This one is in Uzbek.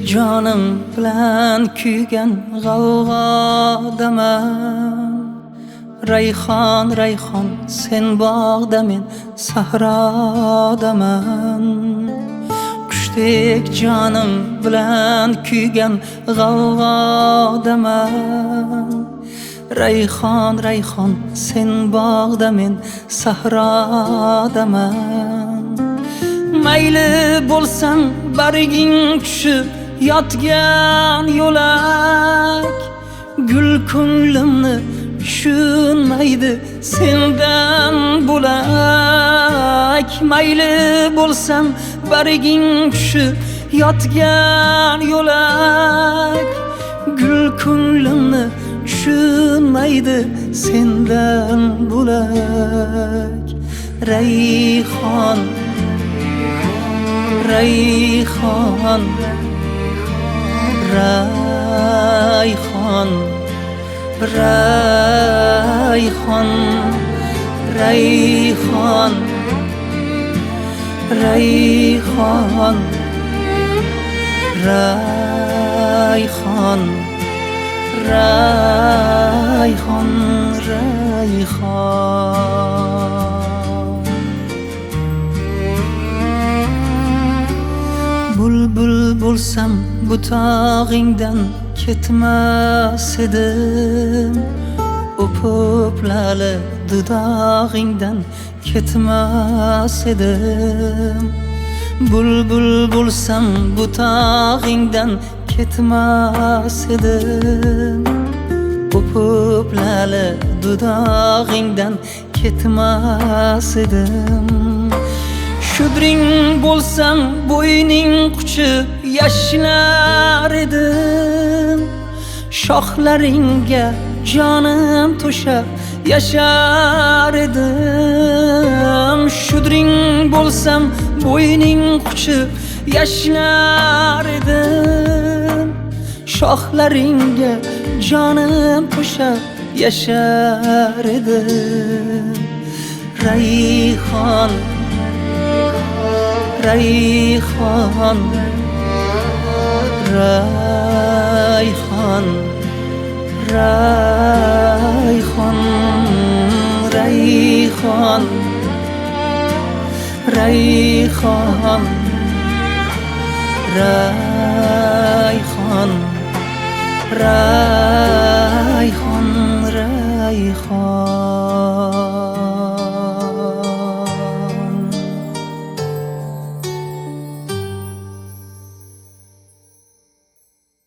Canım bilan kuygan g'avg'odaman. Rayhon rayhon sen bog'da, men sahrodaman. Qushdek canım bilan kuygan g'avg'odaman. Rayhon rayhon sen bog'da, men sahrodaman. Mayli bo'lsam barging tushib yotgan yo'lak, gul ko'nglimni tushunmaydi sendan bo'lak. Mayli bo'lsam barging tushib yotgan yo'lak, gul ko'nglimni tushunmaydi sendan bo'lak. Rayhon rayhon rayhon rayhon rayhon rayhon rayhon rayhon rayhon. Bulbul bo'lsam butog'ingdan ketmas edim, o'pib lali dudog'ingdan ketmas edim. Bulbul bo'lsam butog'ingdan ketmas edim, o'pib lali dudog'ingdan ketmas edim. Shudring bo'lsam bo'yning quchib yashnar edim, shoxlaringga jonim to'shab yashar edim. Shudring bo'lsam bo'yning quchib yashnar edim, shoxlaringga jonim to'shab yashar edim. Rayhon rayhon rayhon rayhon rayhon rayhon rayhon